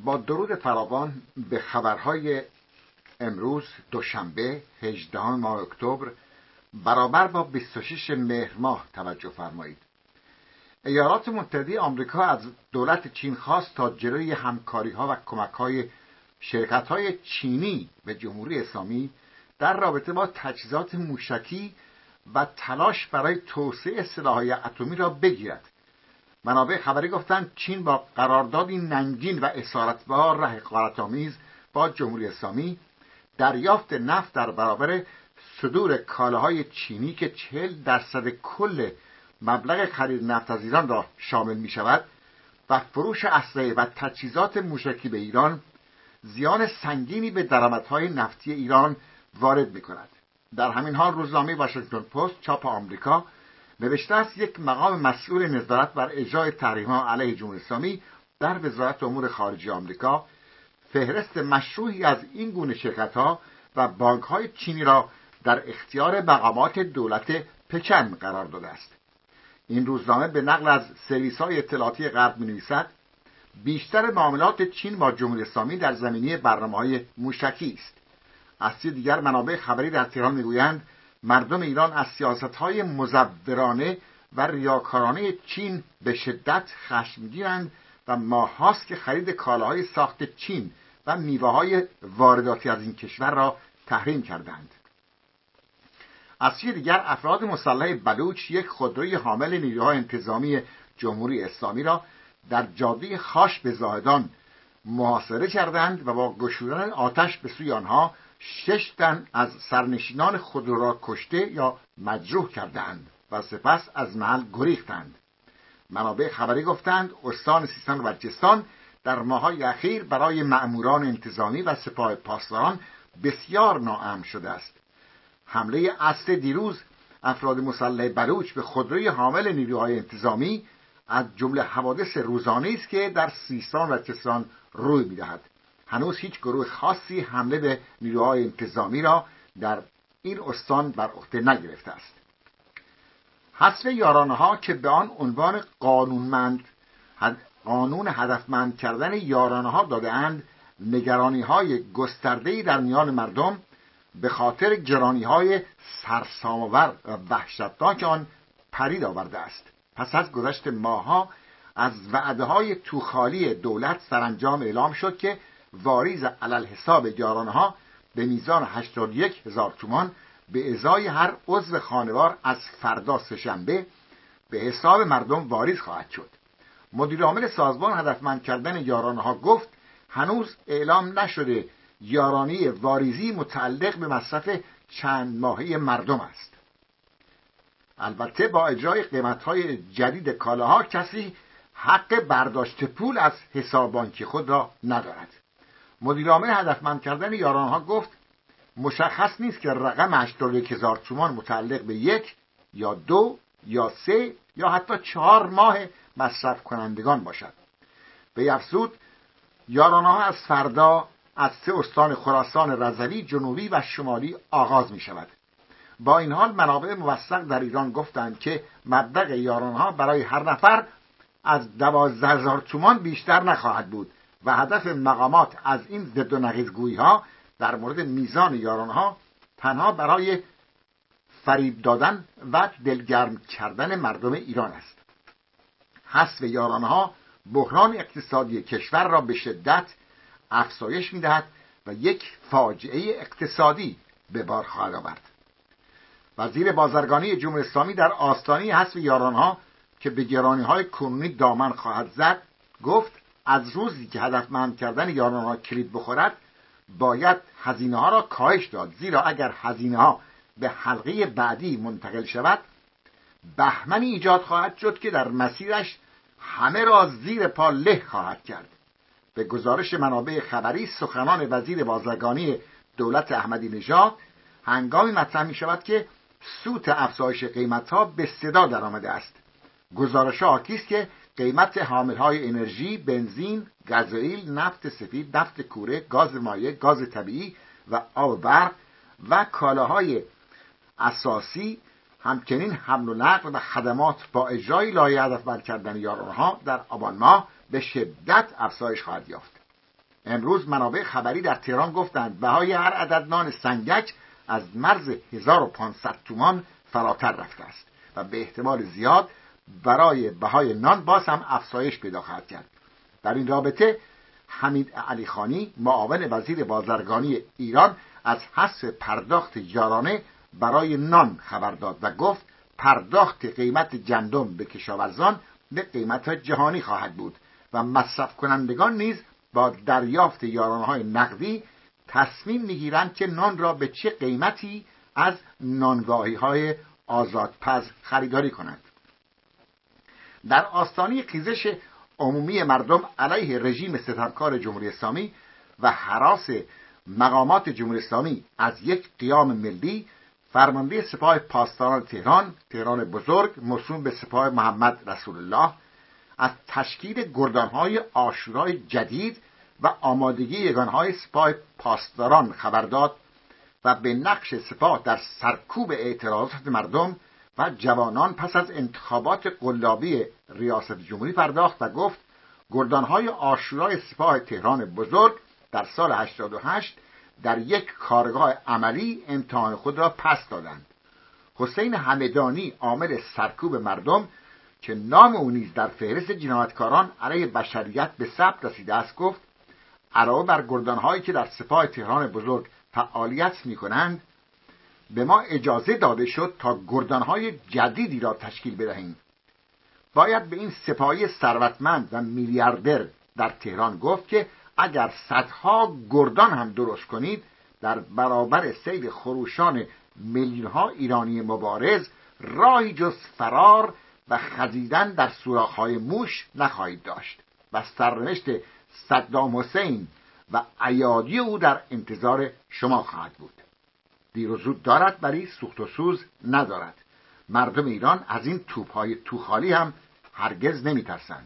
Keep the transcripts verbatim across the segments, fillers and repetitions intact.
با درود فراوان به خبرهای امروز دوشنبه هجدهم ماه اکتبر برابر با بیست و ششم مهر ماه توجه فرمایید. ایالات متحده آمریکا از دولت چین خواست تا جلوی همکاری‌ها و کمک‌های شرکت‌های چینی به جمهوری اسلامی در رابطه با تجهیزات موشکی و تلاش برای توسعه سلاح‌های اتمی را بگیرد. منابع خبری گفتند چین با قراردادی ننگین و اسارتبار و حقارت‌آمیز با جمهوری اسلامی دریافت نفت در برابر صدور کالاهای چینی که چهل درصد کل مبلغ خرید نفت از ایران را شامل می شود و فروش اسلحه و تجهیزات موشکی به ایران زیان سنگینی به درآمدهای نفتی ایران وارد می کند. در همین حال روزنامه واشنگتن پست چاپ آمریکا نوشته است یک مقام مسئول نظارت بر اجرای تحریم‌ها علیه جمهوری اسلامی در وزارت امور خارجه آمریکا فهرست مشروعی از این گونه شرکت‌ها و بانک‌های چینی را در اختیار مقامات دولت پکن قرار داده است. این روزنامه به نقل از سرویس‌های اطلاعاتی غرب می‌نویسد بیشتر معاملات چین با جمهوری اسلامی در زمینه برنامه‌های موشکی است. از سوی دیگر منابع خبری در تهران می‌گویند مردم ایران از سیاست‌های مزورانه و ریاکارانه چین به شدت خشمگینند و ماه‌هاست که خرید کالاهای ساخت چین و میوه‌های وارداتی از این کشور را تحریم کردند. از سوی دیگر افراد مسلح بلوچ یک خودروی حامل نیروهای انتظامی جمهوری اسلامی را در جاده خاش به زاهدان محاصره کردند و با گشودن آتش به سوی آنها شش تن از سرنشینان خودرو را کشته یا مجروح کردند و سپس از محل گریختند. منابع خبری گفتند استان سیستان و بلوچستان در ماه‌های اخیر برای مأموران انتظامی و سپاه پاسداران بسیار ناامن شده است. حمله اصل دیروز افراد مسلح بلوچ به خودروی حامل نیروهای انتظامی از جمله حوادث روزانه است که در سیستان و بلوچستان روی می‌دهد. هنوز هیچ گروه خاصی حمله به نیروهای انتظامی را در این استان بر عهده نگرفته است. حذف یارانه‌ها که به آن عنوان قانونمند قانون هدفمند کردن یارانه‌ها داده‌اند، نگرانی‌های گسترده‌ای در میان مردم به خاطر گرانی‌های سرسام‌آور و وحشتناک آن پدید آورده است. پس از گذشت ماه‌ها از وعده‌های توخالی دولت سرانجام اعلام شد که واریز علل حساب یارانه‌ها به میزان هشتاد و یک هزار تومان به ازای هر عضو خانوار از فردا سه‌شنبه به حساب مردم واریز خواهد شد. مدیر عامل سازمان هدفمند کردن یارانه‌ها گفت هنوز اعلام نشده یارانه واریزی متعلق به مصرف چند ماهه مردم است. البته با اجرای قیمت‌های جدید کالاها کسی حق برداشت پول از حساب بانکی خود را ندارد. مدیر عامل هدفمند کردن یارانه‌ها گفت مشخص نیست که رقم هشتاد و یک هزار تومان متعلق به یک یا دو یا سه یا حتی چهار ماه مصرف کنندگان باشد. به افزود یارانه‌ها از فردا از سه استان خراسان رضوی، جنوبی و شمالی آغاز می شود. با این حال منابع موثق در ایران گفتند که مبلغ یارانه‌ها برای هر نفر از دوازده هزار تومان بیشتر نخواهد بود و هدف مقامات از این ضد و نقیض‌گویی‌ها در مورد میزان یارانه‌ها تنها برای فریب دادن و دلگرم کردن مردم ایران است. حذف یارانه‌ها بحران اقتصادی کشور را به شدت افزایش می‌دهد و یک فاجعه اقتصادی به بار خواهد آورد. وزیر بازرگانی جمهوری اسلامی در آستانه حذف یارانه‌ها که به گرانی‌های کنونی دامن خواهد زد گفت از روزی که هدفمند کردن یارانه‌ها کلید بخورد باید هزینه‌ها را کاهش داد، زیرا اگر هزینه‌ها به حلقه بعدی منتقل شود بهمنی ایجاد خواهد شد که در مسیرش همه را زیر پا له خواهد کرد. به گزارش منابع خبری سخنان وزیر بازرگانی دولت احمدی نژاد هنگامی مطرح می شود که سوت افزایش قیمت‌ها به صدا درآمده است. گزارش‌ها حاکی است که قیمت حامل‌های انرژی، بنزین، گازوئیل، نفت سفید، نفت کوره، گاز مایع، گاز طبیعی و آب برق و کالاهای اساسی همچنین حمل و نقل و خدمات با اجرای لایحه هدفمند کردن یارانه‌ها در آبان ماه به شدت افزایش خواهد یافت. امروز منابع خبری در تهران گفتند بهای هر عدد نان سنگک از مرز هزار و پانصد تومان فراتر رفته است و به احتمال زیاد برای بهای نان باز هم افزایش پیدا خواهد کرد. در این رابطه حمید علیخانی معاون وزیر بازرگانی ایران از حذف پرداخت یارانه برای نان خبر داد و گفت پرداخت قیمت گندم به کشاورزان به قیمت جهانی خواهد بود و مصرف کنندگان نیز با دریافت یارانه‌های نقدی تصمیم می‌گیرند که نان را به چه قیمتی از نانگاهی‌های آزادپز خریداری کنند. در آستانه خیزش عمومی مردم علیه رژیم ستمکار جمهوری اسلامی و هراس مقامات جمهوری اسلامی از یک قیام ملی، فرمانده سپاه پاسداران تهران، تهران بزرگ، موسوم به سپاه محمد رسول الله، از تشکیل گردانهای عاشورای جدید و آمادگی یگانهای سپاه پاسداران خبر داد و به نقش سپاه در سرکوب اعتراضات مردم و جوانان پس از انتخابات قلابی ریاست جمهوری پرداخت و گفت گردانهای عاشورای سپاه تهران بزرگ در سال هشتاد و هشت در یک کارگاه عملی امتحان خود را پس دادند. حسین همدانی عامل سرکوب مردم که نام او نیز در فهرست جنایتکاران علیه بشریت به ثبت رسیده است گفت علاوه بر گردانهایی که در سپاه تهران بزرگ فعالیت می‌کنند به ما اجازه داده شد تا گردانهای جدیدی را تشکیل بدهیم. باید به این سپاهی ثروتمند و میلیاردر در تهران گفت که اگر صدها گردان هم درست کنید در برابر سیل خروشان میلیون‌ها ایرانی مبارز راهی جز فرار و خزیدن در سوراخ‌های موش نخواهید داشت و سرنوشت صدام حسین و ایادی او در انتظار شما خواهد بود. دیر و زود دارد ولی سوخت و سوز ندارد. مردم ایران از این توپ‌های توخالی هم هرگز نمی‌ترسند.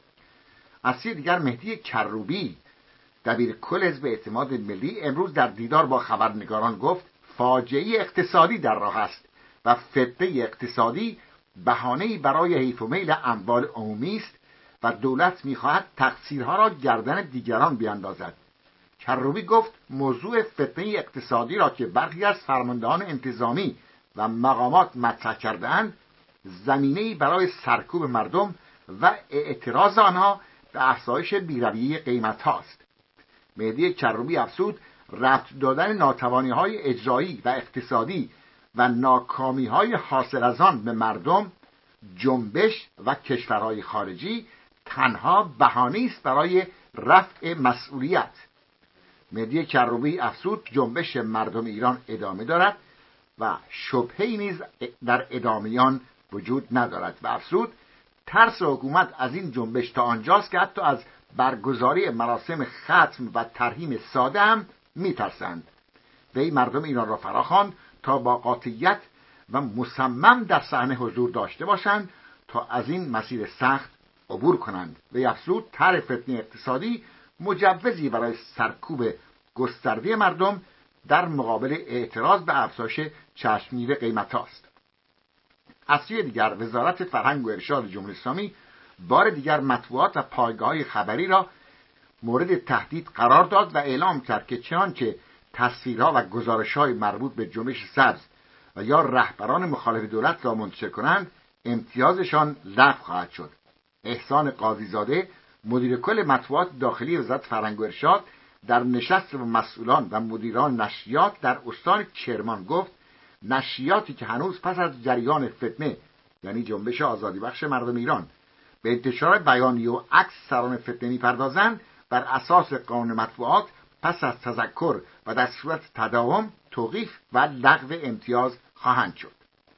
از سوی دیگر مهدی کروبی دبیر کل حزب اعتماد ملی امروز در دیدار با خبرنگاران گفت فاجعه اقتصادی در راه است و فتنه اقتصادی بهانه‌ای برای حیف و میل اموال عمومی است و دولت می‌خواهد تقصیرها را گردن دیگران بیاندازد. کروبی گفت موضوع فتنه اقتصادی را که برخی از فرماندهان انتظامی و مقامات مطرح کرده‌اند زمینه‌ای برای سرکوب مردم و اعتراض آنها به افزایش بی‌رویه قیمت‌ها است. مهدی کروبی افزود رفع دادن ناتوانی‌های اجرایی و اقتصادی و ناکامی‌های حاصل از آن به مردم، جنبش و کشورهای خارجی تنها بهانه‌ای است برای رفع مسئولیت. مهدی کروبی افزود جنبش مردم ایران ادامه دارد و شبهه‌ای نیز در ادامه آن وجود ندارد و افزود ترس حکومت از این جنبش تا آنجاست که حتی از برگزاری مراسم ختم و ترحیم ساده هم میترسند. وی مردم ایران را فراخواند تا با قاطعیت و مصمم در صحنه حضور داشته باشند تا از این مسیر سخت عبور کنند. وی افزود طرح فتنه اقتصادی مجوزی برای سرکوب گسترده مردم در مقابل اعتراض به افزایش چشمگیر قیمت‌ها است. از سوی دیگر وزارت فرهنگ و ارشاد جمهوری اسلامی بار دیگر مطبوعات و پایگاه‌های خبری را مورد تهدید قرار داد و اعلام کرد که چنانچه تصویرها و گزارش‌های مربوط به جنبش سبز و یا رهبران مخالف دولت را منتشر کنند امتیازشان لغو خواهد شد. احسان قاضیزاده مدیر کل مطبوعات داخلی وزارت فرهنگ و ارشاد در نشست با مسئولان و مدیران نشریات در استان کرمان گفت نشریاتی که هنوز پس از جریان فتنه یعنی جنبش آزادی بخش مردم ایران به انتشار بیانیه و عکس سران فتنه می‌پردازند بر اساس قانون مطبوعات پس از تذکر و در صورت تداوم توقیف و لغو امتیاز خواهند شد.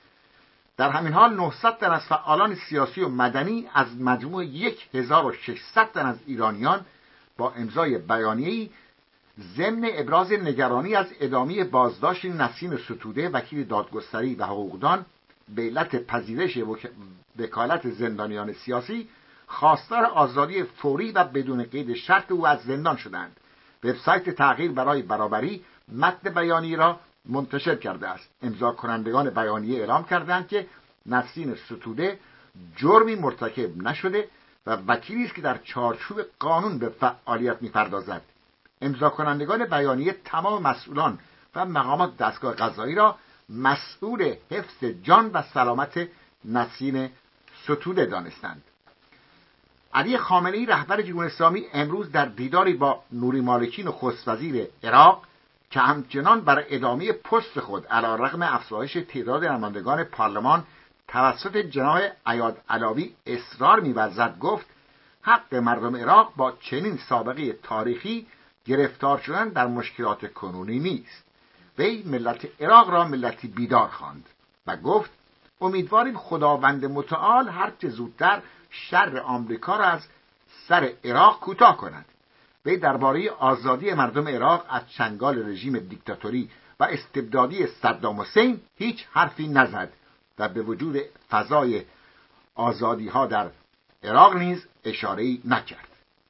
در همین حال نهصد تن از فعالان سیاسی و مدنی از مجموع هزار و ششصد تن از ایرانیان با امضای بیانیه‌ای ضمن ابراز نگرانی از ادامه بازداشت نسرین ستوده وکیل دادگستری و حقوقدان به علت پذیرش وکالت زندانیان سیاسی خواستار آزادی فوری و بدون قید شرط او از زندان شدند. وبسایت تغییر برای برابری متن بیانیه را منتشر کرده است. امضا کنندگان بیانیه اعلام کردند که نسرین ستوده جرمی مرتکب نشده و وکیلی است که در چارچوب قانون به فعالیت می‌پردازد. امضا کنندگان بیانیه تمام مسئولان و مقامات دستگاه قضایی را مسئول حفظ جان و سلامت نسرین ستوده دانستند. علی خامنه‌ای رهبر جمهوری اسلامی امروز در دیداری با نوری مالکی نخست وزیر عراق که همچنان بر ادامه پست خود علیرغم افزایش تعداد نمایندگان پارلمان توسط جناح ایاد علاوی اصرار می‌ورزد گفت حق مردم عراق با چنین سابقه تاریخی گرفتار شدن در مشکلات کنونی نیست. وی ملت عراق را ملتی بیدار خواند و گفت امیدواریم خداوند متعال هرچه زودتر شر آمریکا را از سر عراق کوتاه کند. وی درباره آزادی مردم عراق از چنگال رژیم دیکتاتوری و استبدادی صدام حسین هیچ حرفی نزد و به وجود فضای آزادی‌ها در عراق نیز اشاره‌ای نکرد.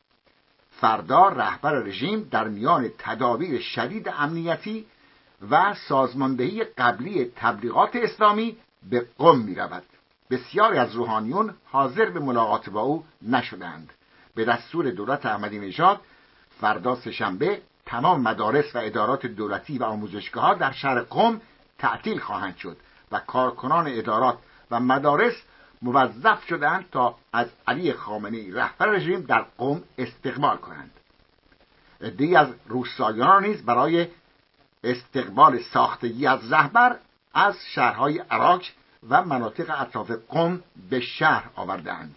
فردا رهبر رژیم در میان تدابیر شدید امنیتی و سازماندهی قبلی تبلیغات اسلامی به قم می‌رود. بسیاری از روحانیون حاضر به ملاقات با او نشدند. به دستور دولت احمدی نژاد فردا سه‌شنبه تمام مدارس و ادارات دولتی و آموزشگاه‌ها در شهر قم تعطیل خواهند شد و کارکنان ادارات و مدارس موظف شدند تا از علی خامنه‌ای رهبر رژیم در قم استقبال کنند. عده‌ای از روساییان نیز برای استقبال ساختگی از رهبر از شهرهای عراق و مناطق اطراف قم به شهر آوردند.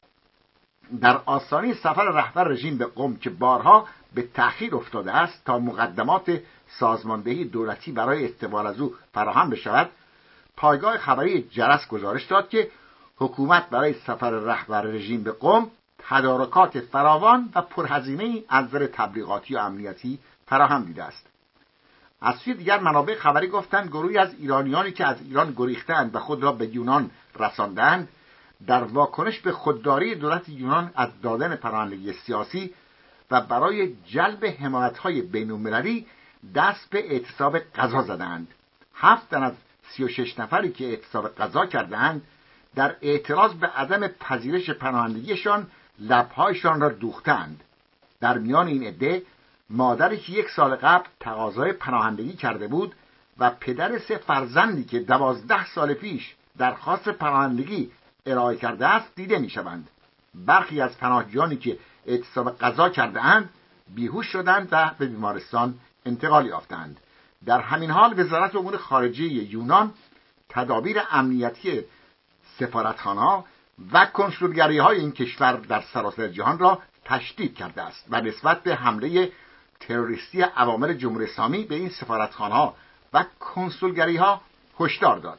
در آستانه سفر رهبر رژیم به قم که بارها به تأخیر افتاده است تا مقدمات سازماندهی دولتی برای استقبال از او فراهم بشود، پایگاه خبری جرس گزارش داد که حکومت برای سفر رهبر رژیم به قم تدارکات فراوان و پرهزینه‌ای از نظر تبلیغاتی و امنیتی فراهم دیده است. از سوی دیگر منابع خبری گفتند گروهی از ایرانیانی که از ایران گریختند و خود را به یونان رساندند در واکنش به خودداری دولت یونان از دادن پناهندگی سیاسی و برای جلب حمایت‌های بین‌المللی دست به اعتصاب غذا زدند. هفت تن از سی و شش نفری که اعتصاب غذا کردند در اعتراض به عدم پذیرش پناهندگیشان لب‌هایشان را دوختند. در میان این عده مادری که یک سال قبل تقاضای پناهندگی کرده بود و پدر سه فرزندی که دوازده سال پیش درخواست پناهندگی ارائه کرده است دیده می‌شوند. برخی از پناهجویانی که اعتصاب غذا کرده اند بیهوش شدند و به بیمارستان انتقال یافتند. در همین حال وزارت امور خارجه یونان تدابیر امنیتی سفارتخانه‌ها و کنسولگری‌های این کشور در سراسر جهان را تشدید کرده است و نسبت به حمله تروریستی عوامل جمهوری اسلامی به این سفارتخانه‌ها و کنسولگری‌ها هشدار داد.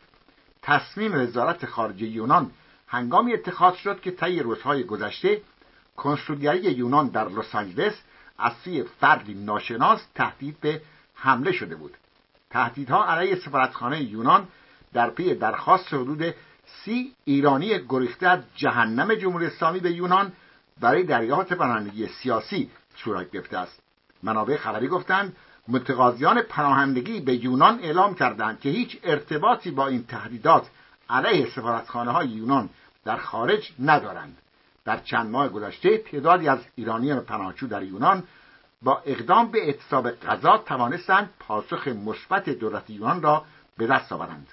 تصمیم وزارت خارجه یونان هنگامی اتخاذ شد که طی روزهای گذشته کنسولگری یونان در لس آنجلس از سوی فردی ناشناس تهدید به حمله شده بود. تهدیدها علیه سفارتخانه یونان در پی درخواست حدود سی ایرانی گریخته از جهنم جمهوری اسلامی به یونان برای دریافت پناهندگی سیاسی صورت گرفته است. منابع خبری گفتند متقاضیان پناهندگی به یونان اعلام کردند که هیچ ارتباطی با این تهدیدات علیه سفارتخانه‌های یونان در خارج ندارند. در چند ماه گذشته تعدادی از ایرانیان پناهجو در یونان با اقدام به اعتصاب غذا توانستند پاسخ مثبت دولت یونان را به دست آورند.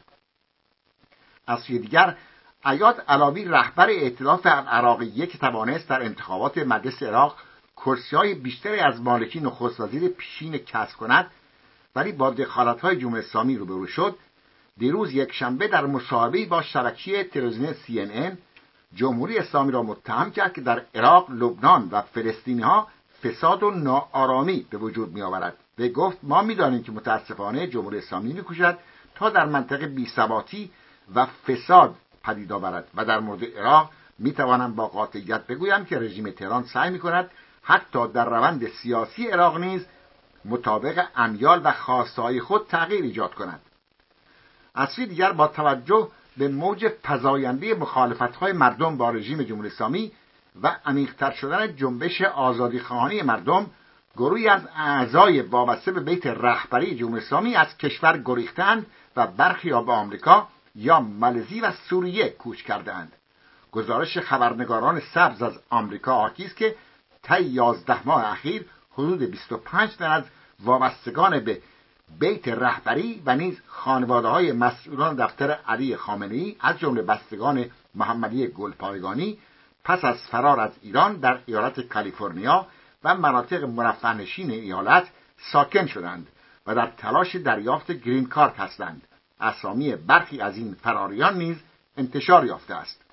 از سوی دیگر ایاد علاوی رهبر ائتلاف العراقیه که توانست در انتخابات مجلس عراق کرسی‌های بیشتری از مالکی نخست وزیر پیشین کسب کند ولی با دخالت‌های جمهوری اسلامی روبرو شد، دیروز یک شنبه در مصاحبه‌ای با شبکه تلویزیونی سی ان ان جمهوری اسلامی را متهم کرد که در عراق، لبنان و فلسطین‌ها فساد و ناآرامی به وجود می‌آورد. و گفت ما می‌دانیم که متأسفانه جمهوری اسلامی می‌کوشد تا در منطقه بی‌ثباتی و فساد پدید آورد و در مورد عراق می‌توانم با قاطعیت بگویم که رژیم تهران سعی می‌کند حتی در روند سیاسی عراق نیز مطابق امیال و خواسته‌های خود تغییر ایجاد کند. از سوی دیگر با توجه به موج فزاینده مخالفت‌های مردم با رژیم جمهوری اسلامی و عمیق‌تر شدن جنبش آزادیخواهانه مردم، گروهی از اعضای وابسته به بیت رهبری جمهوری اسلامی از کشور گریختند و برخی به آمریکا یا مالزی و سوریه کوچ کردند. گزارش خبرنگاران سبز از آمریکا حاکی است که طی یازده ماه اخیر حدود بیست و پنج تن از وابستگان به بیت رهبری و نیز خانواده‌های مسئولان دفتر علی خامنه‌ای از جمله بستگان محمدی گلپایگانی پس از فرار از ایران در ایالت کالیفرنیا و مناطق مرفه‌نشین ایالت ساکن شدند و در تلاش دریافت گرین کارت هستند. اسامی برخی از این فراریان نیز انتشار یافته است.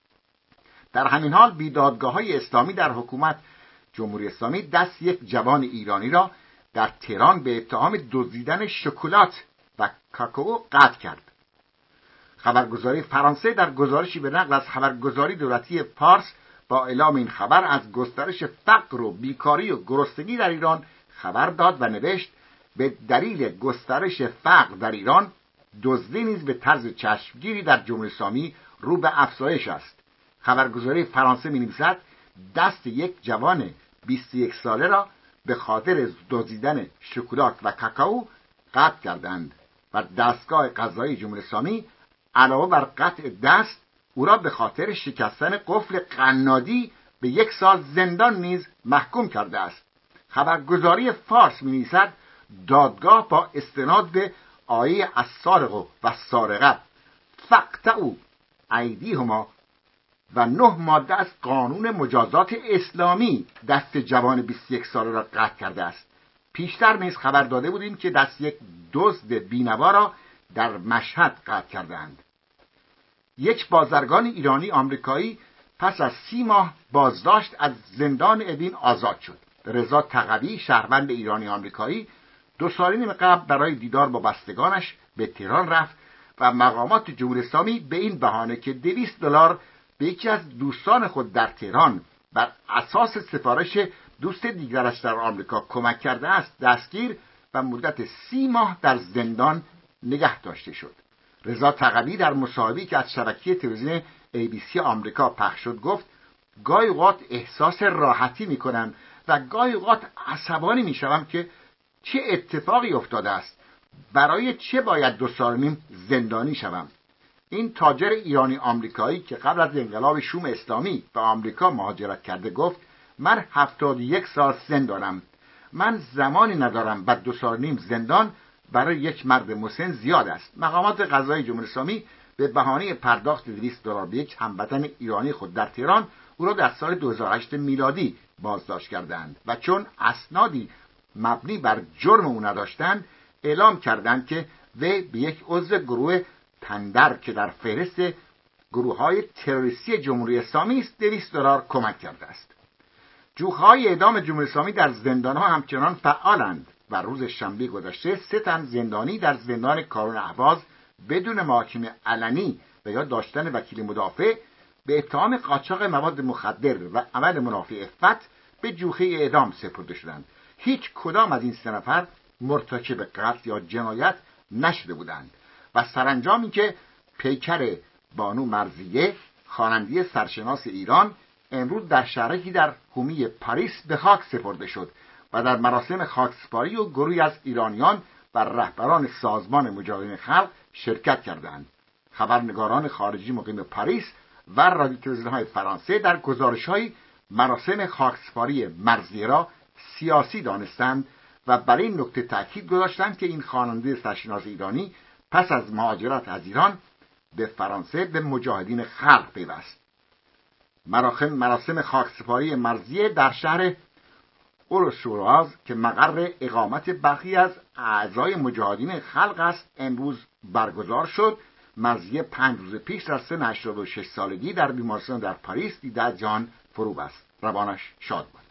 در همین حال بیدادگاه‌های اسلامی در حکومت جمهوری اسلامی دست یک جوان ایرانی را در تهران به اتهام دزدیدن شکلات و کاکائو قتل کرد. خبرگزاری فرانسه در گزارشی به نقل از خبرگزاری دولتی پارس با اعلام این خبر از گسترش فقر و بیکاری و گرسنگی در ایران خبر داد و نوشت به دلیل گسترش فقر در ایران دزدی نیز به طرز چشمگیری در جمهوری اسلامی رو به افزایش است. خبرگزاری فرانسه می‌نویسد دست یک جوان بیست و یک ساله را به خاطر دزدیدن شکلات و کاکائو قتل کردند و دستگاه قضایی جمهوری اسلامی علاوه بر قطع دست او را به خاطر شکستن قفل قنادی به یک سال زندان نیز محکوم کرده است. خبرگزاری فارس می‌نویسد دادگاه با استناد به آیه السارق و السارقه فاقطعوا ایدیهما و نه ماده از قانون مجازات اسلامی دست جوان بیست و یک ساله را قطع کرده است. پیشتر نیز خبر داده بودیم که دست یک دزد بینوا را در مشهد قطع کردند. یک بازرگان ایرانی آمریکایی پس از سی ماه بازداشت از زندان اوین آزاد شد. رضا تقوی شهروند ایرانی آمریکایی دو سال نیم قبل برای دیدار با بستگانش به تهران رفت و مقامات جمهوری اسلامی به این بهانه که دویست دلار به یکی از دوستان خود در تهران بر اساس سفارش دوست دیگرش در آمریکا کمک کرده است دستگیر و مدت سی ماه در زندان نگه داشته شد. رضا تقوی در مصاحبه‌ای که از شبکه تلویزیون ای بی سی آمریکا پخش شد گفت گاهی اوقات احساس راحتی می‌کنم و گاهی اوقات عصبانی می‌شوم که چه اتفاقی افتاده است، برای چه باید دو سال نیم زندانی شوم. این تاجر ایرانی آمریکایی که قبل از انقلاب شوم اسلامی به آمریکا مهاجرت کرده گفت من هفتاد و یک سال سن دارم، من زمانی ندارم و دو سال نیم زندان برای یک مرد مسن زیاد است. مقامات قضایی جمهوری اسلامی به بهانه پرداخت دویست دلار به یک هموطن ایرانی خود در تهران او را در سال دو هزار و هشت میلادی بازداشت کردند و چون اسنادی مبنی بر جرم او نداشتند اعلام کردند که وی به یک عضو گروه تندر که در فهرست گروه‌های تروریستی جمهوری اسلامی است دویست دلار کمک کرده است. جوخه‌های اعدام جمهوری اسلامی در زندان‌ها همچنان فعالند و روز شنبه گذشته سه تن زندانی در زندان کارون اهواز بدون محاکمه علنی و یا داشتن وکیل مدافع به اتهام قاچاق مواد مخدر و عمل منافی عفت به جوخه اعدام سپرده شدند. هیچ کدام از این سه نفر مرتکب قتل یا جنایت نشده بودند و سرانجامی که پیکر بانو مرضیه خواننده سرشناس ایران امروز در شهرکی در حومه پاریس به خاک سپرده شد و در مراسم خاکسپاری و گروهی از ایرانیان و رهبران سازمان مجاهدین خلق شرکت کردند. خبرنگاران خارجی مقیم پاریس و رادیو تلویزیون‌های فرانسه در گزارش‌های مراسم خاکسپاری مرضیه را سیاسی دانستند و برای این نکته تاکید گذاشتند که این خواننده سرشناس ایرانی پس از مهاجرت از ایران به فرانسه به مجاهدین خلق پیوست. مراسم خاکسپاری مرضیه در شهر اورسوراز که مقر اقامت برخی از اعضای مجاهدین خلق است امروز برگزار شد. مرضیه پنج روز پیش در سن هشتاد و شش سالگی در بیمارستان در پاریس دیده از جان فرو بست. روانش شاد باد.